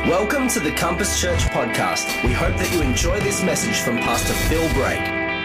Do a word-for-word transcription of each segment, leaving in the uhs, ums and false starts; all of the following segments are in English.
Welcome to the Compass Church podcast. We hope that you enjoy this message from Pastor Phil Brake.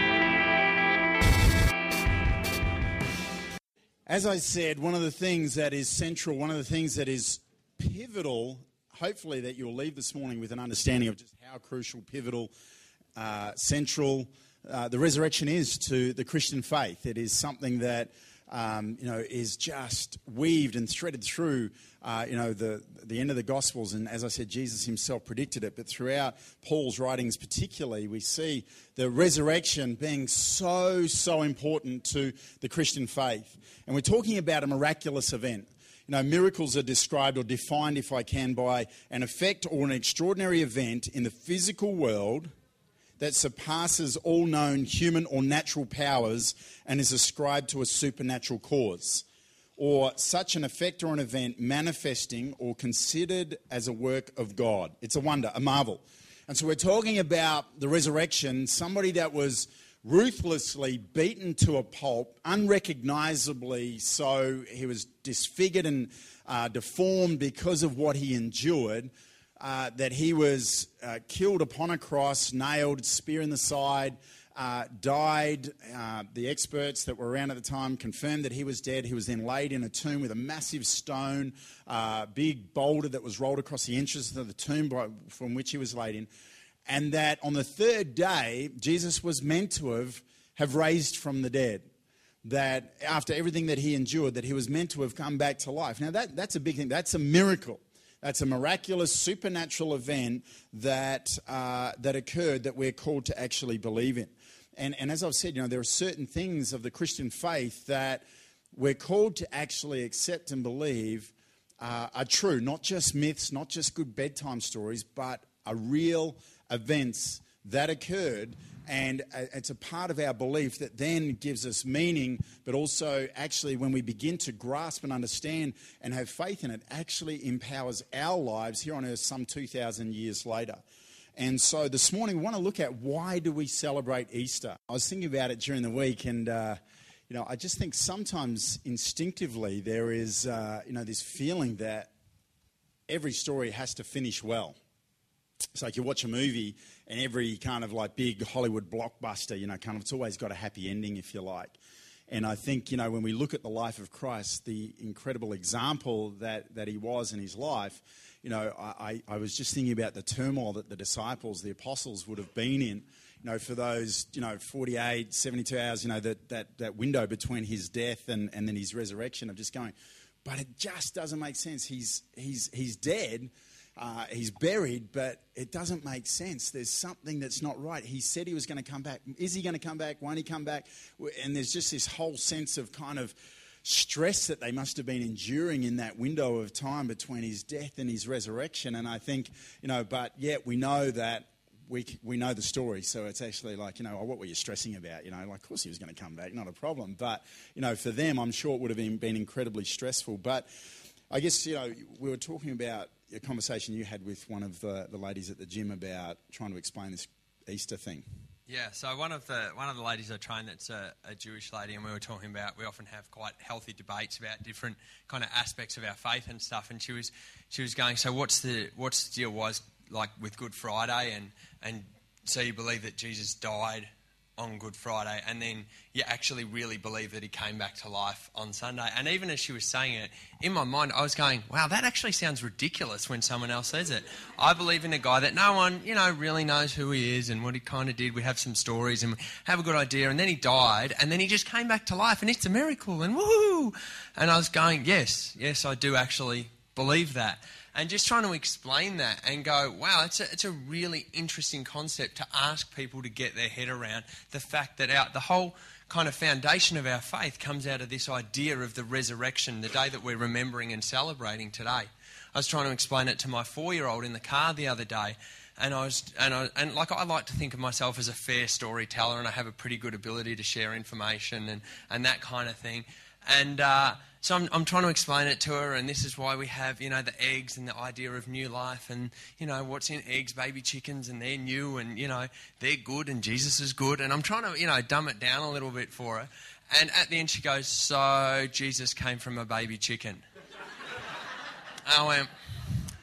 As I said, one of the things that is central, one of the things that is pivotal, hopefully that you'll leave this morning with an understanding of just how crucial, pivotal, uh, central uh, the resurrection is to the Christian faith. It is something that Um, you know, is just weaved and threaded through, uh, you know, the the end of the Gospels. And as I said, Jesus himself predicted it. But throughout Paul's writings particularly, we see the resurrection being so, so important to the Christian faith. And we're talking about a miraculous event. You know, miracles are described or defined, if I can, by an effect or an extraordinary event in the physical world that surpasses all known human or natural powers and is ascribed to a supernatural cause, or such an effect or an event manifesting or considered as a work of God. It's a wonder, a marvel. And so we're talking about the resurrection, somebody that was ruthlessly beaten to a pulp, unrecognizably so. He was disfigured and uh, deformed because of what he endured. Uh, that he was uh, killed upon a cross, nailed, spear in the side, uh, died. Uh, the experts that were around at the time confirmed that he was dead. He was then laid in a tomb with a massive stone, uh, big boulder that was rolled across the entrance of the tomb by, from which he was laid in. And that on the third day, Jesus was meant to have, have raised from the dead. That after everything that he endured, that he was meant to have come back to life. Now that, that's a big thing. That's a miracle. That's a miraculous, supernatural event that uh, that occurred that we're called to actually believe in. And, and as I've said, you know, there are certain things of the Christian faith that we're called to actually accept and believe uh, are true. Not just myths, not just good bedtime stories, but are real events that occurred. And it's a part of our belief that then gives us meaning, but also actually when we begin to grasp and understand and have faith in it, actually empowers our lives here on earth some two thousand years later. And so this morning we want to look at why do we celebrate Easter. I was thinking about it during the week and, uh, you know, I just think sometimes instinctively there is, uh, you know, this feeling that every story has to finish well. It's like you watch a movie and every kind of like big Hollywood blockbuster, you know, kind of it's always got a happy ending, if you like. And I think, you know, when we look at the life of Christ, the incredible example that, that he was in his life, you know, I, I was just thinking about the turmoil that the disciples, the apostles would have been in, you know, for those, you know, forty-eight, seventy-two hours, you know, that, that, that window between his death and, and then his resurrection of just going, but it just doesn't make sense. He's, he's, he's dead. Uh, he's buried, but it doesn't make sense. There's something that's not right. He said he was going to come back. Is he going to come back? Won't he come back? And there's just this whole sense of kind of stress that they must have been enduring in that window of time between his death and his resurrection. And I think, you know, but yet we know that we we know the story. So it's actually like, you know, oh, what were you stressing about? You know, like, of course he was going to come back, not a problem. But, you know, for them, I'm sure it would have been, been incredibly stressful. But I guess, you know, we were talking about a conversation you had with one of the, the ladies at the gym about trying to explain this Easter thing. Yeah, so one of the one of the ladies I train that's a, a Jewish lady, and we were talking about, we often have quite healthy debates about different kind of aspects of our faith and stuff, and she was she was going, so what's the what's the deal was like with Good Friday, and and so you believe that Jesus died on Good Friday, and then you actually really believe that he came back to life on Sunday. And even as she was saying it, in my mind, I was going, wow, that actually sounds ridiculous when someone else says it. I believe in a guy that no one, you know, really knows who he is and what he kind of did. We have some stories and have a good idea. And then he died, and then he just came back to life, and it's a miracle, and woohoo! And I was going, yes, yes, I do actually believe that. And just trying to explain that and go, wow, it's a, it's a really interesting concept to ask people to get their head around. The fact that our, the whole kind of foundation of our faith comes out of this idea of the resurrection, the day that we're remembering and celebrating today. I was trying to explain it to my four-year-old in the car the other day, and I was, and I, and like I like to think of myself as a fair storyteller, and I have a pretty good ability to share information and, and that kind of thing. And uh, so I'm, I'm trying to explain it to her, and this is why we have, you know, the eggs and the idea of new life, and, you know, what's in eggs, baby chickens, and they're new, and, you know, they're good, and Jesus is good. And I'm trying to, you know, dumb it down a little bit for her. And at the end she goes, so Jesus came from a baby chicken. I went,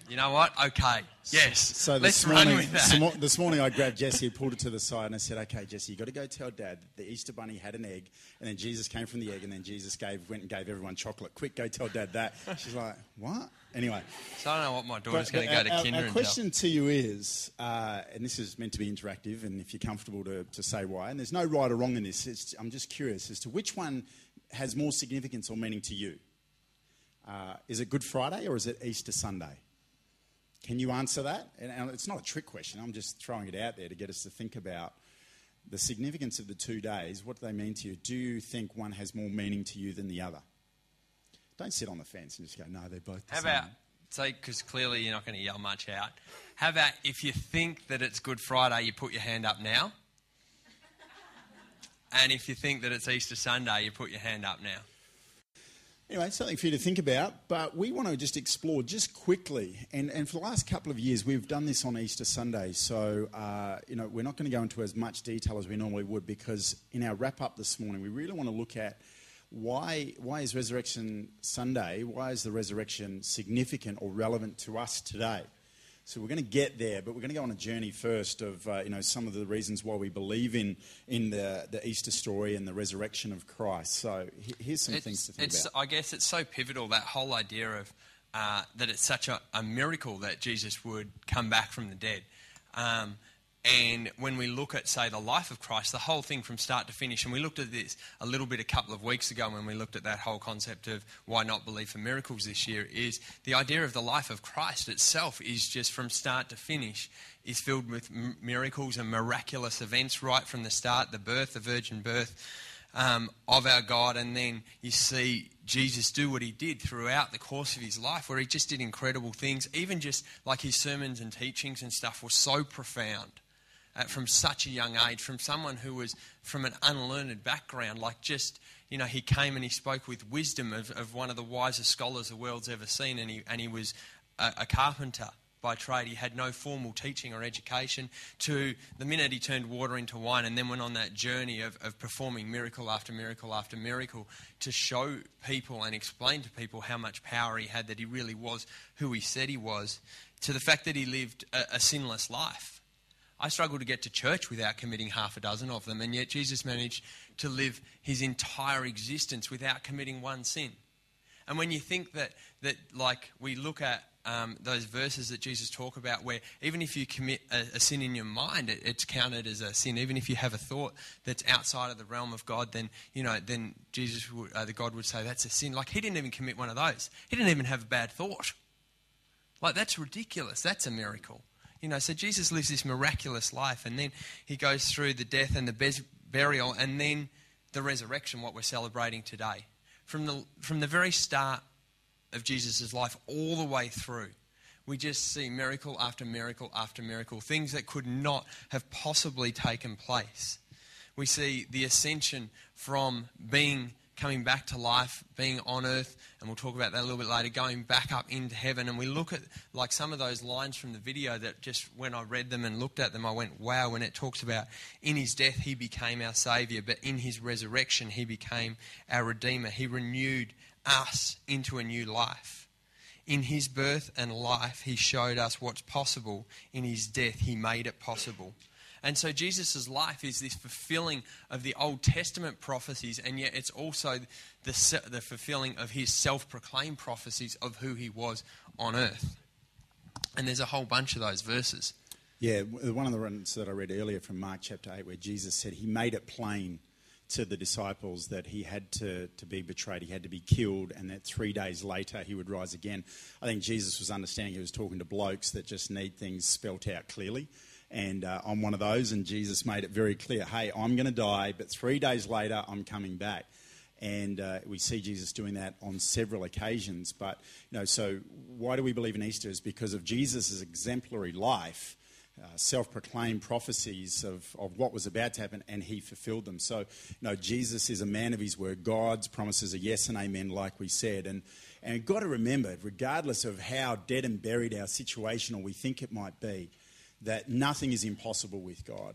You know what? Okay. Yes. So Let's this morning, run with that. this morning I grabbed Jesse, pulled her to the side, and I said, "Okay, Jesse, you got to go tell Dad that the Easter bunny had an egg, and then Jesus came from the egg, and then Jesus gave went and gave everyone chocolate. Quick, go tell Dad that." She's like, "What?" Anyway. So I don't know what my daughter's But- going to but go to our, kinder our and question to you is, uh, and this is meant to be interactive, and if you're comfortable to, to say why, and there's no right or wrong in this, it's, I'm just curious as to which one has more significance or meaning to you. Uh, is it Good Friday or is it Easter Sunday? Can you answer that? And, and it's not a trick question, I'm just throwing it out there to get us to think about the significance of the two days. What do they mean to you? Do you think one has more meaning to you than the other? Don't sit on the fence and just go, no, they're both the How same. about, say, because clearly you're not going to yell much out. How about if you think that it's Good Friday, you put your hand up now? And if you think that it's Easter Sunday, you put your hand up now. Anyway, something for you to think about, but we want to just explore just quickly. And, and for the last couple of years, we've done this on Easter Sunday. So, uh, you know, we're not going to go into as much detail as we normally would, because in our wrap-up this morning, we really want to look at why, why is Resurrection Sunday, why is the resurrection significant or relevant to us today? So we're going to get there, but we're going to go on a journey first of, uh, you know, some of the reasons why we believe in, in the, the Easter story and the resurrection of Christ. So he- here's some It's, things to think it's, about. I guess it's so pivotal, that whole idea of uh, that it's such a, a miracle that Jesus would come back from the dead. Um, and when we look at, say, the life of Christ, the whole thing from start to finish, and we looked at this a little bit a couple of weeks ago when we looked at that whole concept of why not believe for miracles this year, is the idea of the life of Christ itself is just from start to finish is filled with m- miracles and miraculous events right from the start, the birth, the virgin birth um, of our God, and then you see Jesus do what he did throughout the course of his life, where he just did incredible things, even just like his sermons and teachings and stuff were so profound. Uh, from such a young age, from someone who was from an unlearned background, like just, you know, he came and he spoke with wisdom of, of one of the wisest scholars the world's ever seen, and he, and he was a, a carpenter by trade. He had no formal teaching or education, to the minute he turned water into wine, and then went on that journey of, of performing miracle after miracle after miracle to show people and explain to people how much power he had, that he really was who he said he was, to the fact that he lived a, a sinless life. I struggle to get to church without committing half a dozen of them, and yet Jesus managed to live his entire existence without committing one sin. And when you think that, that like, we look at um, those verses that Jesus talk about, where even if you commit a, a sin in your mind, it, it's counted as a sin. Even if you have a thought that's outside of the realm of God, then, you know, then Jesus would, uh, the God would say that's a sin. Like, he didn't even commit one of those. He didn't even have a bad thought. Like, that's ridiculous. That's a miracle. You know, so Jesus lives this miraculous life, and then he goes through the death and the bez- burial, and then the resurrection, what we're celebrating today. From the from the very start of Jesus' life all the way through, we just see miracle after miracle after miracle, things that could not have possibly taken place. We see the ascension from being coming back to life, being on earth, and we'll talk about that a little bit later, going back up into heaven. And we look at like some of those lines from the video that just when I read them and looked at them, I went, wow, when it talks about in his death he became our Saviour, but in his resurrection he became our Redeemer. He renewed us into a new life. In his birth and life he showed us what's possible. In his death he made it possible. And so Jesus' life is this fulfilling of the Old Testament prophecies, and yet it's also the, the fulfilling of his self-proclaimed prophecies of who he was on earth. And there's a whole bunch of those verses. Yeah, one of the ones that I read earlier from Mark chapter eight, where Jesus said he made it plain to the disciples that he had to, to be betrayed, he had to be killed, and that three days later he would rise again. I think Jesus was understanding he was talking to blokes that just need things spelt out clearly. And uh, I'm one of those, and Jesus made it very clear, hey, I'm going to die, but three days later I'm coming back. And uh, we see Jesus doing that on several occasions. But, you know, so why do we believe in Easter? Is because of Jesus' exemplary life, uh, self-proclaimed prophecies of, of what was about to happen, and he fulfilled them. So, you know, Jesus is a man of his word. God's promises are yes and amen, like we said. And, and you've got to remember, regardless of how dead and buried our situation or we think it might be, that nothing is impossible with God.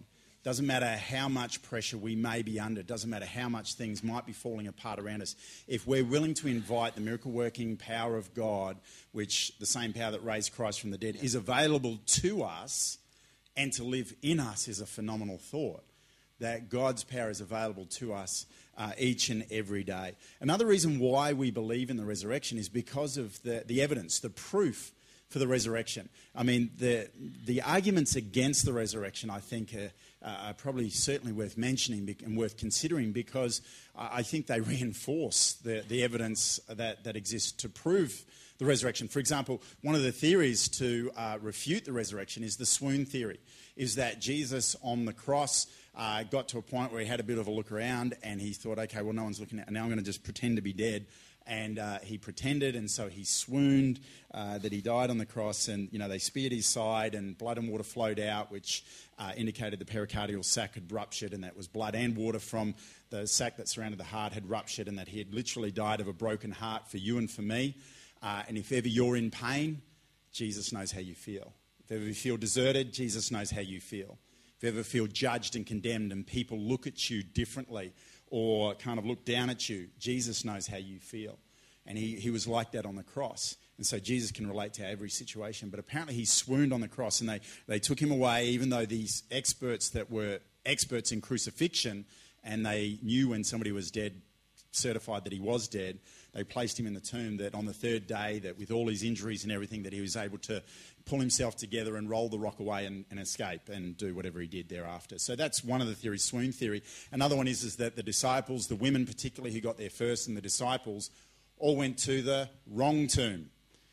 Doesn't matter how much pressure we may be under. Doesn't matter how much things might be falling apart around us. If we're willing to invite the miracle-working power of God, which the same power that raised Christ from the dead, is available to us, and to live in us is a phenomenal thought. That God's power is available to us uh, each and every day. Another reason why we believe in the resurrection is because of the, the evidence, the proof for the resurrection. I mean, the the arguments against the resurrection, I think, are, uh, are probably certainly worth mentioning and worth considering, because I think they reinforce the, the evidence that, that exists to prove the resurrection. For example, one of the theories to uh, refute the resurrection is the swoon theory, is that Jesus on the cross uh, got to a point where he had a bit of a look around and he thought, okay, well, no one's looking at, now I'm going to just pretend to be dead. And uh, he pretended, and so he swooned, uh, that he died on the cross, and, you know, they speared his side and blood and water flowed out, which uh, indicated the pericardial sac had ruptured, and that was blood and water from the sac that surrounded the heart had ruptured, and that he had literally died of a broken heart for you and for me. Uh, and if ever you're in pain, Jesus knows how you feel. If ever you feel deserted, Jesus knows how you feel. If you ever feel judged and condemned and people look at you differently or kind of look down at you, Jesus knows how you feel. And he, he was like that on the cross. And so Jesus can relate to every situation. But apparently he swooned on the cross, and they, they took him away, even though these experts that were experts in crucifixion, and they knew when somebody was dead, certified that he was dead, they placed him in the tomb, that on the third day, that with all his injuries and everything, that he was able to pull himself together and roll the rock away and, and escape and do whatever he did thereafter. So that's one of the theories, swoon theory. Another one is, is that the disciples, the women particularly who got there first, and the disciples all went to the wrong tomb.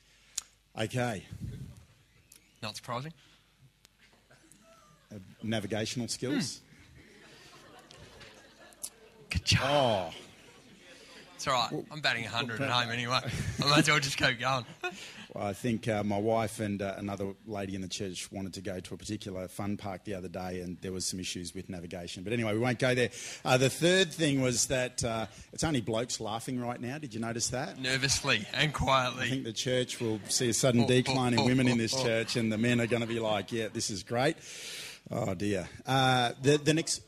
Okay. Not surprising. Uh, navigational skills. Hmm. Oh. It's all right. I'm batting one hundred at home anyway. I might as well just keep going. Well, I think uh, my wife and uh, another lady in the church wanted to go to a particular fun park the other day, and there was some issues with navigation. But anyway, we won't go there. Uh, the third thing was that uh, it's only blokes laughing right now. Did you notice that? Nervously and quietly. I think the church will see a sudden decline in women in this church, and the men are going to be like, yeah, this is great. Oh, dear. Uh, the, the next...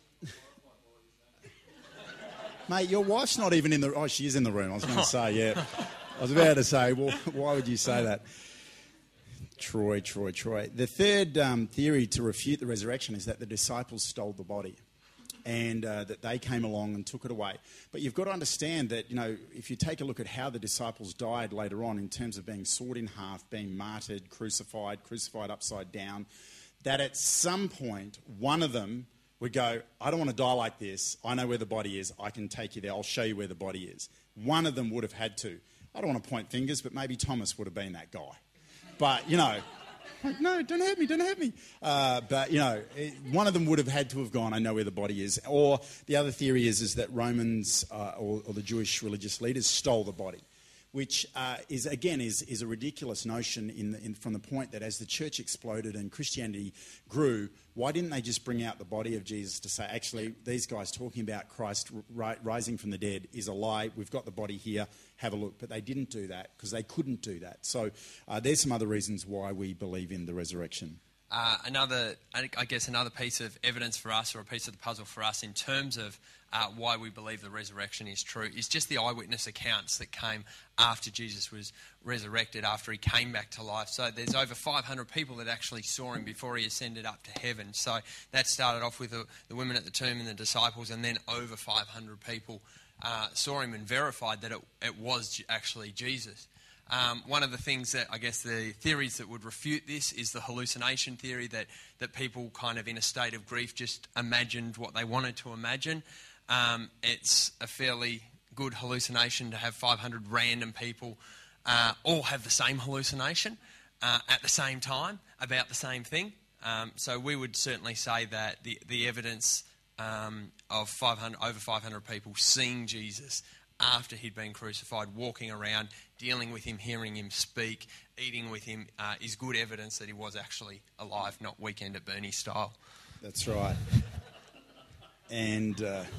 Mate, your wife's not even in the... Oh, she is in the room. I was going to say, yeah. I was about to say, well, why would you say that? Troy, Troy, Troy. The third um, theory to refute the resurrection is that the disciples stole the body, and uh, that they came along and took it away. But you've got to understand that, you know, if you take a look at how the disciples died later on in terms of being sawed in half, being martyred, crucified, crucified upside down, that at some point one of them would go, I don't want to die like this. I know where the body is. I can take you there. I'll show you where the body is. One of them would have had to. I don't want to point fingers, but maybe Thomas would have been that guy. But, you know, like, no, don't hurt me, don't hurt me. Uh, but, you know, it, one of them would have had to have gone, I know where the body is. Or the other theory is, is that Romans uh, or, or the Jewish religious leaders stole the body, which uh, is, again, is, is a ridiculous notion in the, in, from the point that as the church exploded and Christianity grew, why didn't they just bring out the body of Jesus to say, actually, these guys talking about Christ ri- rising from the dead is a lie. We've got the body here. Have a look. But they didn't do that because they couldn't do that. So uh, there's some other reasons why we believe in the resurrection. Uh, another, I guess, another piece of evidence for us, or a piece of the puzzle for us, in terms of uh, why we believe the resurrection is true, is just the eyewitness accounts that came after Jesus was resurrected, after he came back to life. So there's over five hundred people that actually saw him before he ascended up to heaven. So that started off with the, the women at the tomb and the disciples, and then over five hundred people uh, saw him and verified that it, it was actually Jesus. Um, one of the things that, I guess, the theories that would refute this is the hallucination theory, that, that people kind of in a state of grief just imagined what they wanted to imagine. Um, it's a fairly good hallucination to have five hundred random people uh, all have the same hallucination uh, at the same time about the same thing. Um, so we would certainly say that the, the evidence um, of five hundred, over five hundred people seeing Jesus after he'd been crucified, walking around, dealing with him, hearing him speak, eating with him, uh, is good evidence that he was actually alive, not Weekend at Bernie style. That's right. And uh,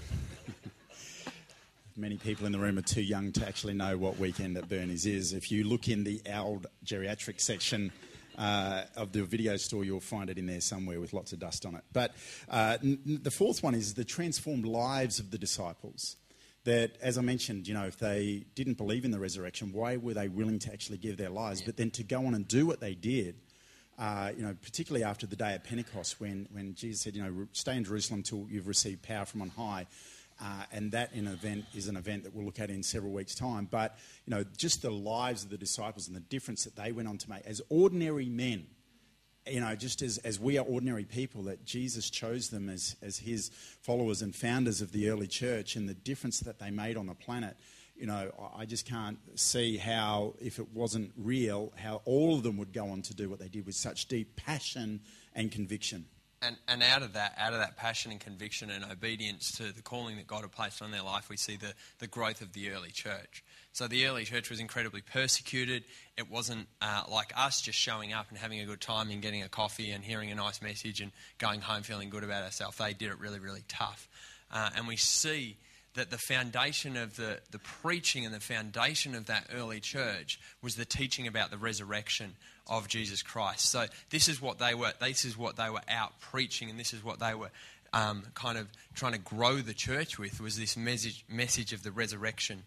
many people in the room are too young to actually know what Weekend at Bernie's is. If you look in the old geriatric section uh, of the video store, you'll find it in there somewhere with lots of dust on it. But uh, n- the fourth one is the transformed lives of the disciples. That, as I mentioned, you know, if they didn't believe in the resurrection, why were they willing to actually give their lives? Yeah. But then to go on and do what they did, uh, you know, particularly after the day of Pentecost, when, when Jesus said, you know, stay in Jerusalem until you've received power from on high. Uh, and that in event is an event that we'll look at in several weeks' time. But, you know, just the lives of the disciples and the difference that they went on to make as ordinary men, you know, just as, as we are ordinary people, that Jesus chose them as, as his followers and founders of the early church, and the difference that they made on the planet. You know, I just can't see how, if it wasn't real, how all of them would go on to do what they did with such deep passion and conviction. And, and out of that, out of that passion and conviction and obedience to the calling that God had placed on their life, we see the, the growth of the early church. So the early church was incredibly persecuted. It wasn't uh, like us just showing up and having a good time and getting a coffee and hearing a nice message and going home feeling good about ourselves. They did it really, really tough. Uh, and we see that the foundation of the, the preaching and the foundation of that early church was the teaching about the resurrection of Jesus Christ. So this is what they were, this is what they were out preaching, and this is what they were um, kind of trying to grow the church with, was this message, message of the resurrection.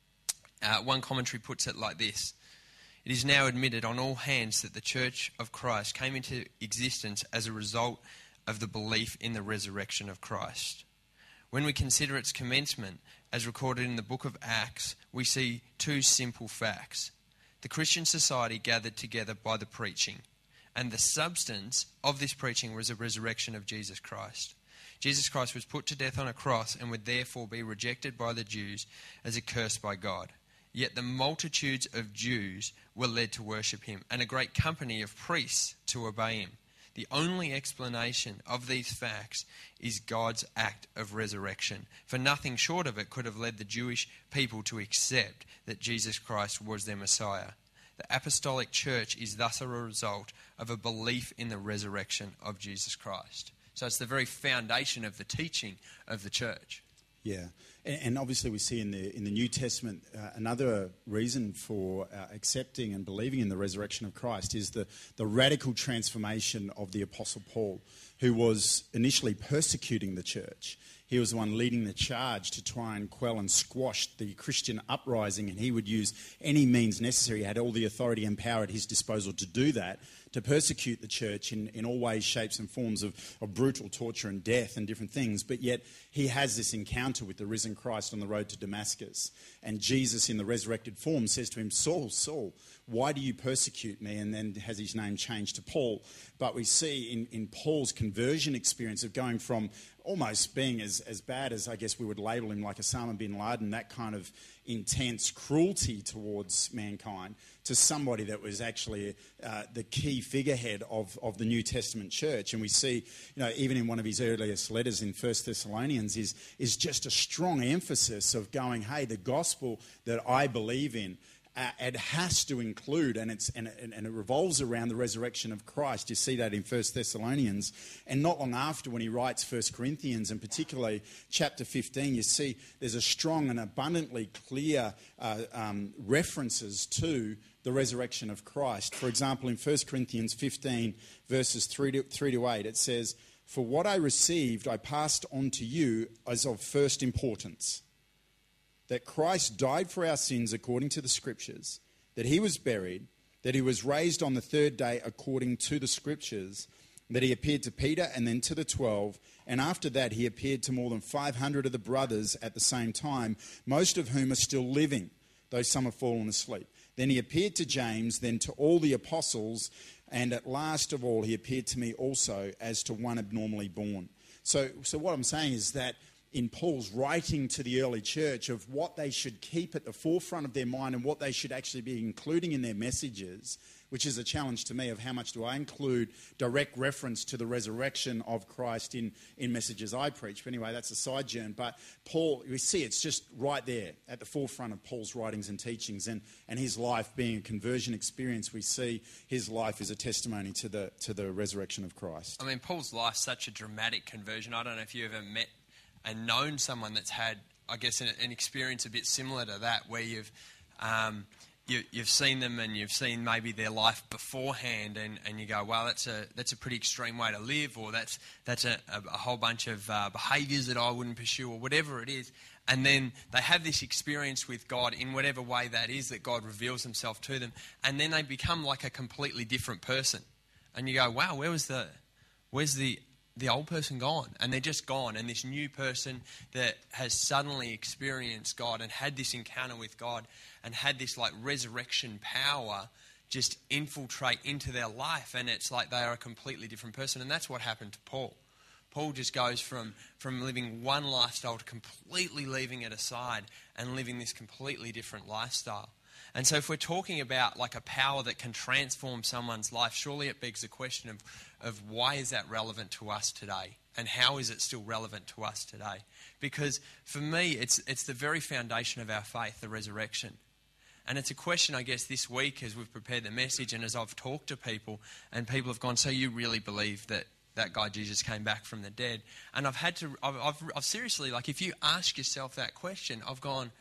Uh, one commentary puts it like this: it is now admitted on all hands that the Church of Christ came into existence as a result of the belief in the resurrection of Christ. When we consider its commencement, as recorded in the book of Acts, we see two simple facts. The Christian society gathered together by the preaching, and the substance of this preaching was the resurrection of Jesus Christ. Jesus Christ was put to death on a cross and would therefore be rejected by the Jews as accursed by God. Yet the multitudes of Jews were led to worship him, and a great company of priests to obey him. The only explanation of these facts is God's act of resurrection, for nothing short of it could have led the Jewish people to accept that Jesus Christ was their Messiah. The apostolic church is thus a result of a belief in the resurrection of Jesus Christ. So it's the very foundation of the teaching of the church. Yeah, and obviously we see in the in the New Testament uh, another reason for uh, accepting and believing in the resurrection of Christ is the, the radical transformation of the Apostle Paul, who was initially persecuting the church. He was the one leading the charge to try and quell and squash the Christian uprising, and he would use any means necessary. He had all the authority and power at his disposal to do that, to persecute the church in, in all ways, shapes and forms of, of brutal torture and death and different things. But yet he has this encounter with the risen Christ on the road to Damascus. And Jesus in the resurrected form says to him, Saul, Saul, why do you persecute me? And then has his name changed to Paul. But we see in, in Paul's conversion experience of going from almost being as, as bad as I guess we would label him, like Osama bin Laden, that kind of intense cruelty towards mankind, to somebody that was actually uh, the key figurehead of, of the New Testament church. And we see, you know, even in one of his earliest letters in First Thessalonians is, is just a strong emphasis of going, hey, the gospel that I believe in, Uh, it has to include, and, it's, and, and, and it revolves around the resurrection of Christ. You see that in First Thessalonians. And not long after, when he writes First Corinthians, and particularly chapter fifteen, you see there's a strong and abundantly clear uh, um, references to the resurrection of Christ. For example, in First Corinthians fifteen, verses three to, three to eight, it says, "For what I received I passed on to you as of first importance, that Christ died for our sins according to the Scriptures, that he was buried, that he was raised on the third day according to the Scriptures, that he appeared to Peter and then to the twelve, and after that he appeared to more than five hundred of the brothers at the same time, most of whom are still living, though some have fallen asleep. Then he appeared to James, then to all the apostles, and at last of all he appeared to me also as to one abnormally born." So, so what I'm saying is that in Paul's writing to the early church of what they should keep at the forefront of their mind and what they should actually be including in their messages, which is a challenge to me of how much do I include direct reference to the resurrection of Christ in, in messages I preach. But anyway, that's a side journey. But Paul, we see it's just right there at the forefront of Paul's writings and teachings, and, and his life being a conversion experience. We see his life as a testimony to the to the resurrection of Christ. I mean, Paul's life's such a dramatic conversion. I don't know if you ever met and known someone that's had, I guess, an, an experience a bit similar to that, where you've, um, you, you've seen them and you've seen maybe their life beforehand, and, and you go, well, that's a that's a pretty extreme way to live, or that's that's a, a, a whole bunch of uh, behaviours that I wouldn't pursue, or whatever it is. And then they have this experience with God in whatever way that is, that God reveals himself to them, and then they become like a completely different person. And you go, wow, where was the, where's the the old person gone? And they're just gone, and this new person that has suddenly experienced God and had this encounter with God and had this like resurrection power just infiltrate into their life, and it's like they are a completely different person. And that's what happened to Paul. Paul just goes from, from living one lifestyle to completely leaving it aside and living this completely different lifestyle. And so if we're talking about like a power that can transform someone's life, surely it begs the question of, of why is that relevant to us today? And how is it still relevant to us today? Because for me, it's it's the very foundation of our faith, the resurrection. And it's a question, I guess, this week as we've prepared the message and as I've talked to people, and people have gone, so you really believe that that guy Jesus came back from the dead? And I've had to, I've, I've, I've seriously, like if you ask yourself that question, I've gone,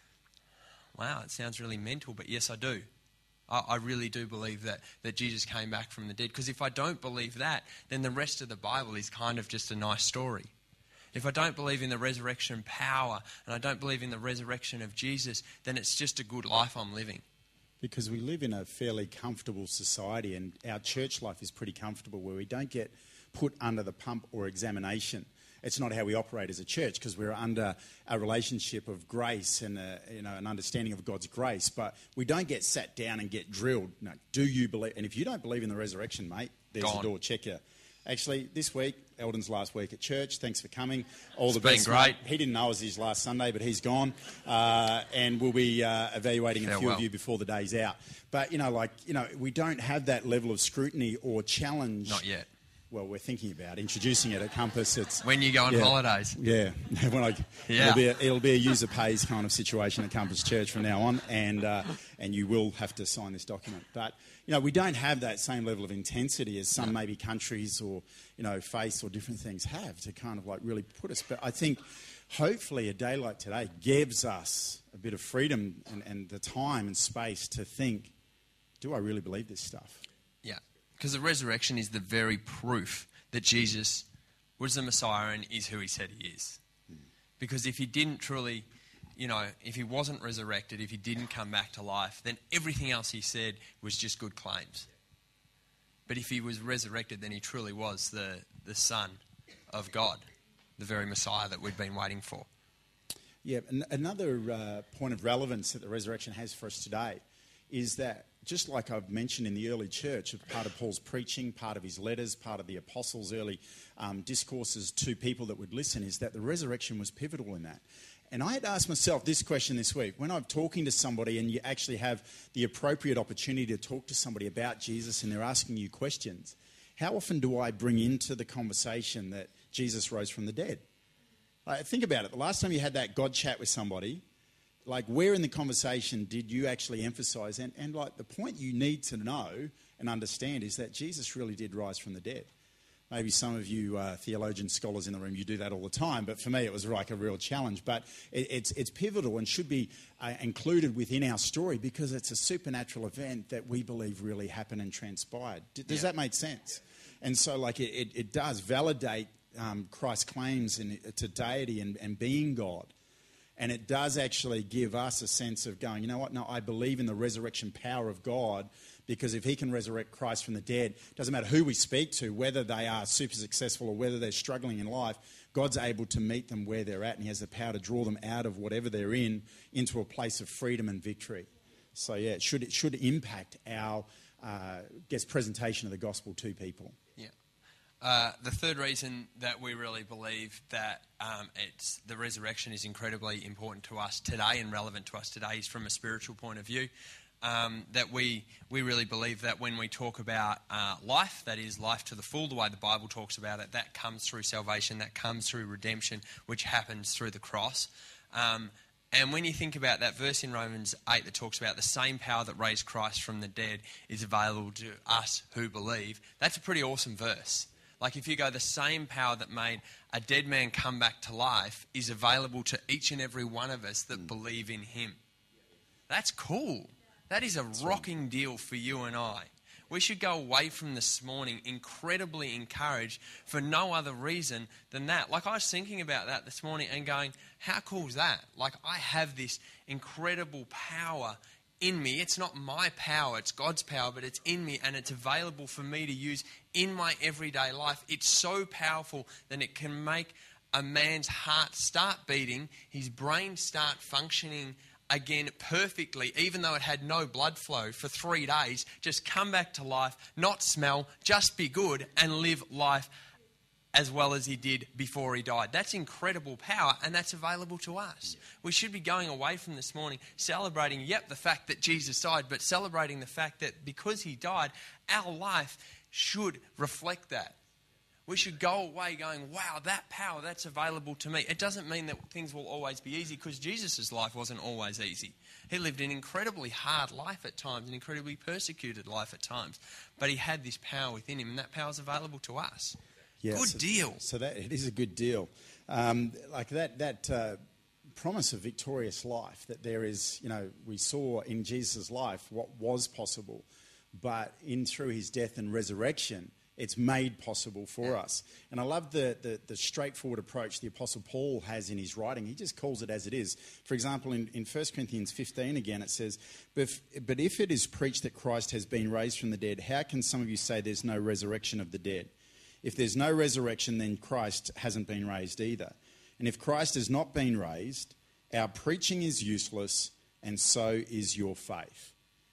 wow, it sounds really mental, but yes, I do. I, I really do believe that, that Jesus came back from the dead. Because if I don't believe that, then the rest of the Bible is kind of just a nice story. If I don't believe in the resurrection power and I don't believe in the resurrection of Jesus, then it's just a good life I'm living. Because we live in a fairly comfortable society, and our church life is pretty comfortable, where we don't get put under the pump or examination. It's not how we operate as a church, because we're under a relationship of grace and a, you know, an understanding of God's grace. But we don't get sat down and get drilled. No, do you believe? And if you don't believe in the resurrection, mate, there's Gone. the door. Check your. Actually, this week, Eldon's last week at church. Thanks for coming. All the It's been best. great. Mate. He didn't know it was his last Sunday, but he's gone. Uh, and we'll be uh, evaluating a few Farewell. of you before the day's out. But, you know, like, you know, we don't have that level of scrutiny or challenge. Not yet. Well, we're thinking about introducing it at Compass. It's When you go on yeah, holidays. Yeah, when I, Yeah. It'll, be a, it'll be a user pays kind of situation at Compass Church from now on, and uh, and you will have to sign this document. But you know, we don't have that same level of intensity as some maybe countries or you know faiths or different things have to kind of like really put us. But I think hopefully a day like today gives us a bit of freedom and, and the time and space to think: do I really believe this stuff? Yeah, because the resurrection is the very proof that Jesus was the Messiah and is who he said he is. Mm. Because if he didn't truly, you know, if he wasn't resurrected, if he didn't come back to life, then everything else he said was just good claims. But if he was resurrected, then he truly was the, the Son of God, the very Messiah that we'd been waiting for. Yeah, and another uh, point of relevance that the resurrection has for us today is that, just like I've mentioned in the early church, part of Paul's preaching, part of his letters, part of the apostles' early um, discourses to people that would listen, is that the resurrection was pivotal in that. And I had asked myself this question this week. When I'm talking to somebody and you actually have the appropriate opportunity to talk to somebody about Jesus and they're asking you questions, how often do I bring into the conversation that Jesus rose from the dead? Like, think about it. The last time you had that God chat with somebody, like, where in the conversation did you actually emphasize? And, and like, the point you need to know and understand is that Jesus really did rise from the dead. Maybe some of you uh, theologian scholars in the room, you do that all the time. But for me, it was like a real challenge. But it, it's, it's pivotal and should be uh, included within our story, because it's a supernatural event that we believe really happened and transpired. D- does yeah. that make sense? And so, like, it, it, it does validate um, Christ's claims in, to deity and, and being God. And it does actually give us a sense of going, you know what, no, I believe in the resurrection power of God, because if he can resurrect Christ from the dead, it doesn't matter who we speak to, whether they are super successful or whether they're struggling in life, God's able to meet them where they're at, and he has the power to draw them out of whatever they're in into a place of freedom and victory. So, yeah, it should, it should impact our, uh, guess, presentation of the gospel to people. Yeah. Uh, the third reason that we really believe that um, it's the resurrection is incredibly important to us today and relevant to us today is from a spiritual point of view. Um, that we we really believe that when we talk about uh, life, that is life to the full, the way the Bible talks about it, that comes through salvation, that comes through redemption, which happens through the cross. Um, and when you think about that verse in Romans eight that talks about the same power that raised Christ from the dead is available to us who believe, that's a pretty awesome verse. Like, if you go, the same power that made a dead man come back to life is available to each and every one of us that mm. believe in him. That's cool. That is a rocking deal for you and I. We should go away from this morning incredibly encouraged for no other reason than that. Like, I was thinking about that this morning and going, how cool is that? Like, I have this incredible power in me. It's not my power, it's God's power, but it's in me and it's available for me to use in my everyday life. It's so powerful that it can make a man's heart start beating, his brain start functioning again perfectly, even though it had no blood flow for three days, just come back to life, not smell, just be good and live life as well as he did before he died. That's incredible power, and that's available to us. We should be going away from this morning celebrating, yep, the fact that Jesus died, but celebrating the fact that because he died, our life should reflect that. We should go away going, wow, that power, that's available to me. It doesn't mean that things will always be easy, because Jesus' life wasn't always easy. He lived an incredibly hard life at times, an incredibly persecuted life at times. But he had this power within him, and that power is available to us. Yeah, good so, deal. So that it is a good deal. Um, like that that uh, promise of victorious life, that there is, you know, we saw in Jesus' life what was possible, but in through his death and resurrection, it's made possible for yeah. us. And I love the, the, the straightforward approach the Apostle Paul has in his writing. He just calls it as it is. For example, in, in First Corinthians fifteen again, it says, but if, but if it is preached that Christ has been raised from the dead, how can some of you say there's no resurrection of the dead? If there's no resurrection, then Christ hasn't been raised either. And if Christ has not been raised, our preaching is useless, and so is your faith.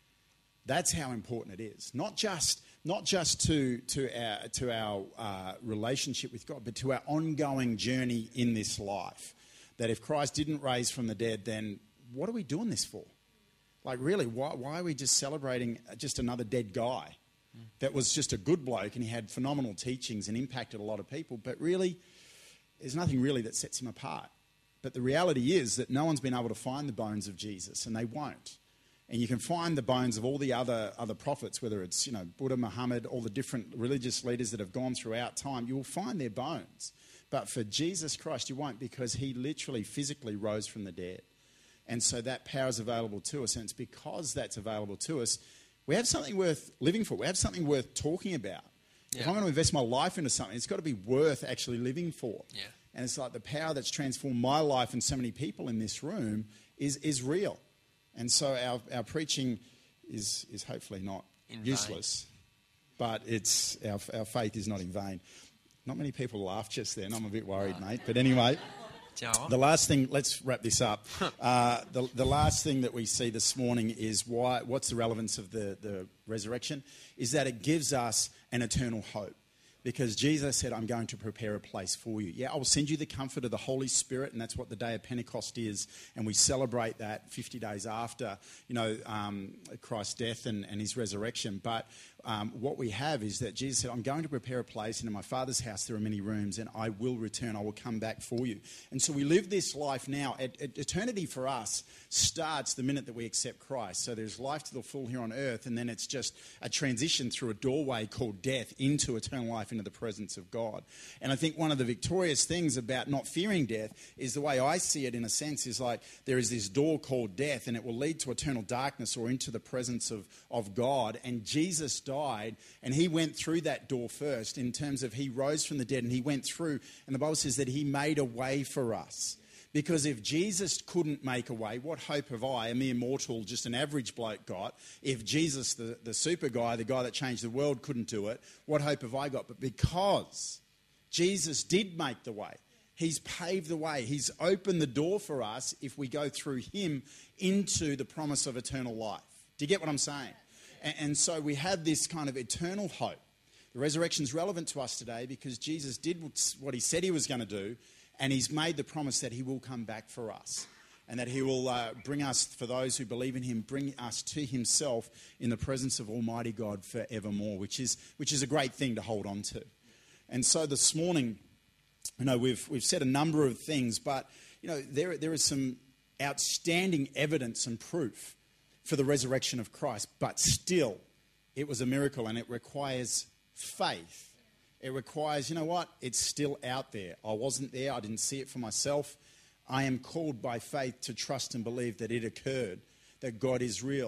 That's how important it is. Not just not just to to our to our uh, relationship with God, but to our ongoing journey in this life. That if Christ didn't raise from the dead, then what are we doing this for? Like, really, why why are we just celebrating just another dead guy? That was just a good bloke and he had phenomenal teachings and impacted a lot of people, but really, there's nothing really that sets him apart. But the reality is that no one's been able to find the bones of Jesus, and they won't. And you can find the bones of all the other other prophets, whether it's, you know, Buddha, Muhammad, all the different religious leaders that have gone throughout time. You will find their bones. But for Jesus Christ, you won't, because he literally physically rose from the dead. And so that power is available to us, and it's because that's available to us, we have something worth living for. We have something worth talking about. Yeah. If I'm going to invest my life into something, it's got to be worth actually living for. Yeah. And it's like the power that's transformed my life and so many people in this room is is real. And so our, our preaching is is hopefully not in useless, vain. But it's our our faith is not in vain. Not many people laughed just then. I'm a bit worried, oh. mate. But anyway, the last thing, let's wrap this up. Uh, the, the last thing that we see this morning is why. What's the relevance of the, the resurrection? Is that it gives us an eternal hope. Because Jesus said, I'm going to prepare a place for you. Yeah, I will send you the comfort of the Holy Spirit, and that's what the day of Pentecost is. And we celebrate that fifty days after, you know, um, Christ's death and, and his resurrection. But um, what we have is that Jesus said, I'm going to prepare a place, and in my Father's house there are many rooms, and I will return. I will come back for you. And so we live this life now. Et- et- eternity for us starts the minute that we accept Christ. So there's life to the full here on earth, and then it's just a transition through a doorway called death into eternal life, into the presence of God. And I think one of the victorious things about not fearing death is the way I see it, in a sense, is like there is this door called death, and it will lead to eternal darkness or into the presence of, of God. And Jesus died, and he went through that door first, in terms of he rose from the dead and he went through, and the Bible says that he made a way for us. Because if Jesus couldn't make a way, what hope have I, a mere mortal, just an average bloke, got? If Jesus, the, the super guy, the guy that changed the world, couldn't do it, what hope have I got? But because Jesus did make the way, he's paved the way, he's opened the door for us if we go through him into the promise of eternal life. Do you get what I'm saying? And, and so we have this kind of eternal hope. The resurrection is relevant to us today because Jesus did what he said he was going to do, and he's made the promise that he will come back for us, and that he will uh, bring us, for those who believe in him, bring us to himself in the presence of Almighty God forevermore, which is which is a great thing to hold on to. And so this morning, you know, we've we've said a number of things, but you know, there there is some outstanding evidence and proof for the resurrection of Christ, but still, it was a miracle, and it requires faith. It requires, you know what, it's still out there. I wasn't there. I didn't see it for myself. I am called by faith to trust and believe that it occurred, that God is real.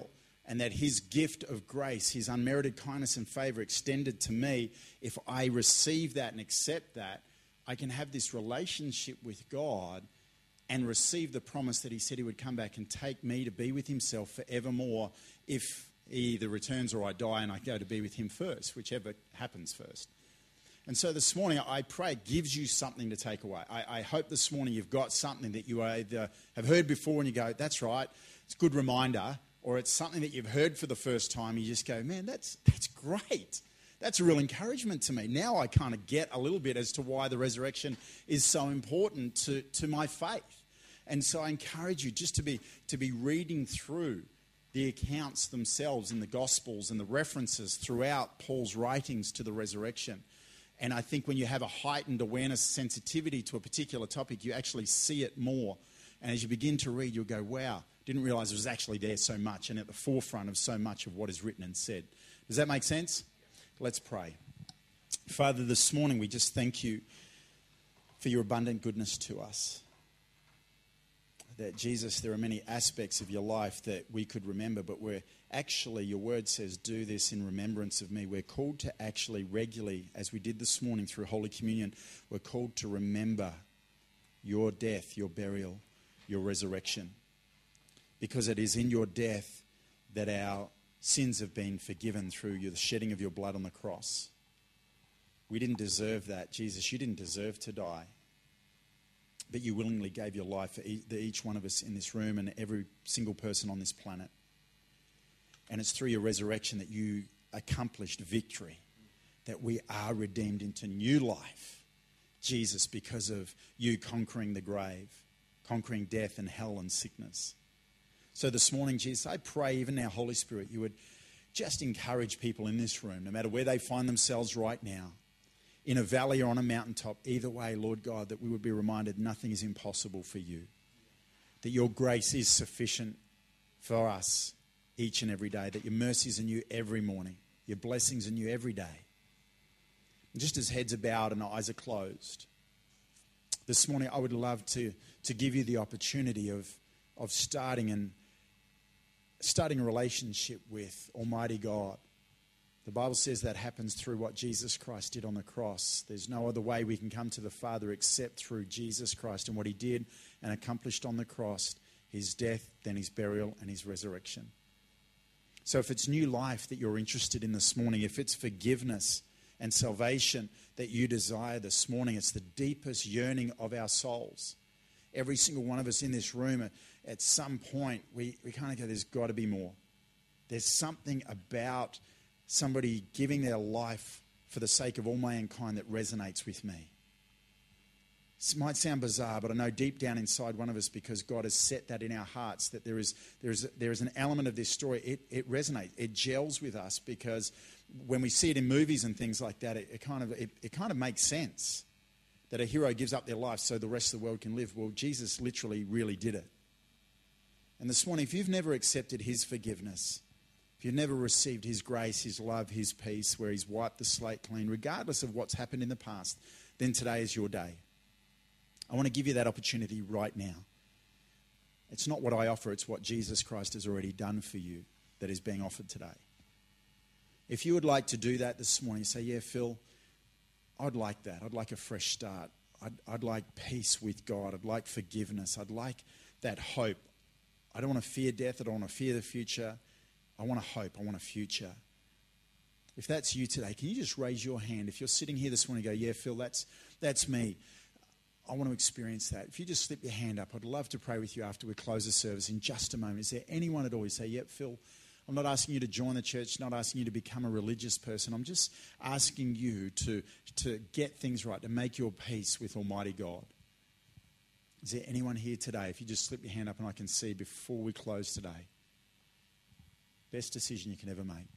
and that his gift of grace, his unmerited kindness and favor extended to me, if I receive that and accept that, I can have this relationship with God and receive the promise that he said he would come back and take me to be with himself forevermore if he either returns or I die and I go to be with him first, whichever happens first. And so this morning, I pray it gives you something to take away. I, I hope this morning you've got something that you either have heard before and you go, that's right, it's a good reminder, or it's something that you've heard for the first time, you just go, man, that's that's great. That's a real encouragement to me. Now I kind of get a little bit as to why the resurrection is so important to, to my faith. And so I encourage you just to be to be reading through the accounts themselves in the Gospels and the references throughout Paul's writings to the resurrection. And I think when you have a heightened awareness, sensitivity to a particular topic, you actually see it more. And as you begin to read, you'll go, wow, didn't realize it was actually there so much and at the forefront of so much of what is written and said. Does that make sense? Let's pray. Father, this morning we just thank you for your abundant goodness to us. That, Jesus, there are many aspects of your life that we could remember, but we're actually, your word says, do this in remembrance of me. We're called to actually regularly, as we did this morning through Holy Communion, we're called to remember your death, your burial, your resurrection. Because it is in your death that our sins have been forgiven through the shedding of your blood on the cross. We didn't deserve that, Jesus. You didn't deserve to die. But you willingly gave your life for each one of us in this room and every single person on this planet. And it's through your resurrection that you accomplished victory, that we are redeemed into new life, Jesus, because of you conquering the grave, conquering death and hell and sickness. So this morning, Jesus, I pray even now, Holy Spirit, you would just encourage people in this room, no matter where they find themselves right now, in a valley or on a mountaintop, either way, Lord God, that we would be reminded nothing is impossible for you. That your grace is sufficient for us each and every day. That your mercies are new every morning. Your blessings are new every day. And just as heads are bowed and eyes are closed, this morning I would love to, to give you the opportunity of, of starting, and, starting a relationship with Almighty God. The Bible says that happens through what Jesus Christ did on the cross. There's no other way we can come to the Father except through Jesus Christ and what he did and accomplished on the cross, his death, then his burial, and his resurrection. So if it's new life that you're interested in this morning, if it's forgiveness and salvation that you desire this morning, it's the deepest yearning of our souls. Every single one of us in this room, at some point, we, we kind of go, there's got to be more. There's something about somebody giving their life for the sake of all mankind that resonates with me. This might sound bizarre, but I know deep down inside one of us, because God has set that in our hearts, that there is there is there is an element of this story. It it resonates, it gels with us, because when we see it in movies and things like that, it, it kind of it, it kind of makes sense that a hero gives up their life so the rest of the world can live. Well, Jesus literally really did it. And this morning, if you've never accepted his forgiveness, if you've never received his grace, his love, his peace, where he's wiped the slate clean, regardless of what's happened in the past, then today is your day. I want to give you that opportunity right now. It's not what I offer, it's what Jesus Christ has already done for you that is being offered today. If you would like to do that this morning, say, yeah, Phil, I'd like that. I'd like a fresh start. I'd, I'd like peace with God. I'd like forgiveness. I'd like that hope. I don't want to fear death. I don't want to fear the future. I want a hope. I want a future. If that's you today, can you just raise your hand? If you're sitting here this morning and go, yeah, Phil, that's that's me. I want to experience that. If you just slip your hand up, I'd love to pray with you after we close the service in just a moment. Is there anyone at all who say, yep, Phil, I'm not asking you to join the church, not asking you to become a religious person. I'm just asking you to, to get things right, to make your peace with Almighty God. Is there anyone here today? If you just slip your hand up and I can see before we close today. Best decision you can ever make.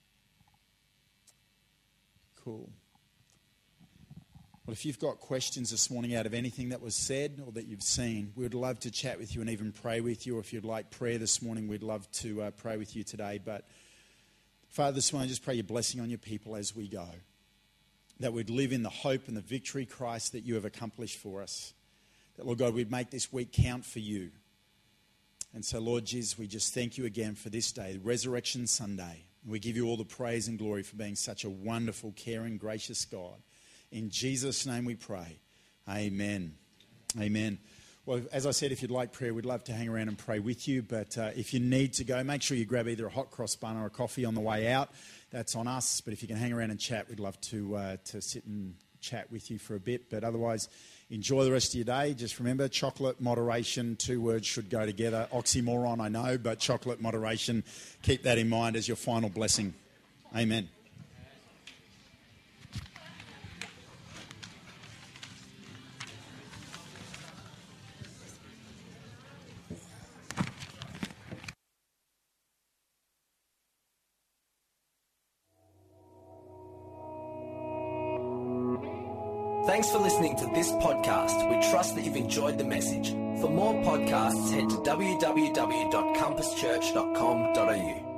Cool. Well, if you've got questions this morning out of anything that was said or that you've seen, we would love to chat with you and even pray with you. Or if you'd like prayer this morning, we'd love to uh, pray with you today. But Father, this morning, I just pray your blessing on your people as we go. That we'd live in the hope and the victory, Christ, that you have accomplished for us. That, Lord God, we'd make this week count for you. And so, Lord Jesus, we just thank you again for this day, Resurrection Sunday. We give you all the praise and glory for being such a wonderful, caring, gracious God. In Jesus' name we pray. Amen. Amen. Well, as I said, if you'd like prayer, we'd love to hang around and pray with you. But uh, if you need to go, make sure you grab either a hot cross bun or a coffee on the way out. That's on us. But if you can hang around and chat, we'd love to uh, to sit and chat with you for a bit. But otherwise, enjoy the rest of your day. Just remember, chocolate, moderation, two words should go together. Oxymoron, I know, but chocolate, moderation, keep that in mind as your final blessing. Amen. Thanks for listening to this podcast. We trust that you've enjoyed the message. For more podcasts, head to w w w dot compass church dot com dot a u.